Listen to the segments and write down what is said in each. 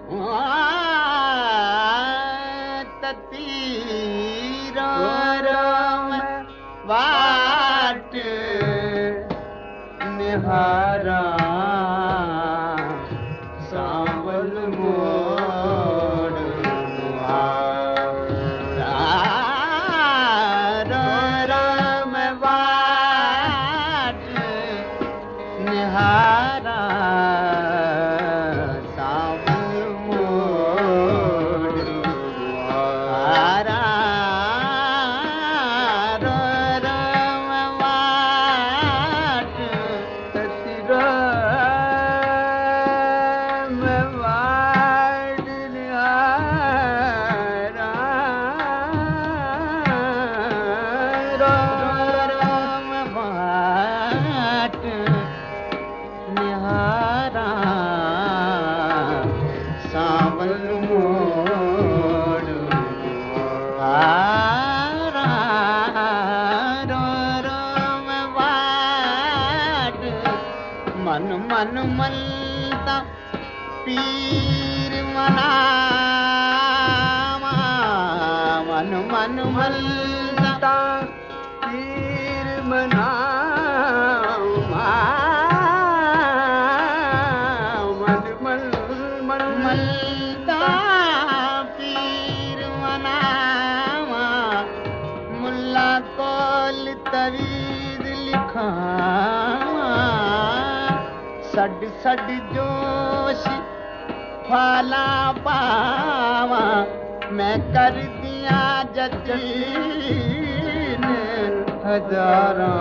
तीरो रोम वाट निहारा सांवल मोड़ रोम वाट निहारा मन मन मलता पीर मनावा मन मन मलता पीर मनावा मन मन मन मलता पीर मनावा मुल्ला कोल तवीद लिखा सड सड जोश फाला पावा मैं कर दिया जतीन हजारा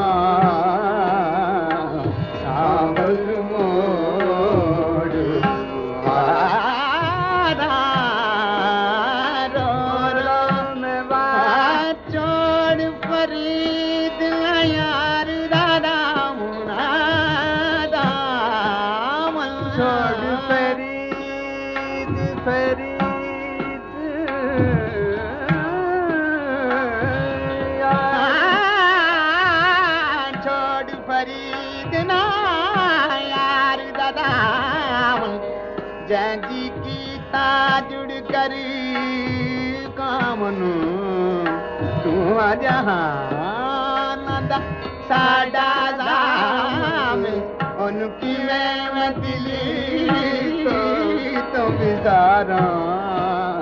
सांवल मोड़ रो रो में बात छोड़ फरीद यार दादा छोड़ फरीद फरीद छोड़ फरीद ना यार दादा जैजी की जुड़ कर कामनु तू जहां साडा जाम उनकी मैं दिली तो बिजारा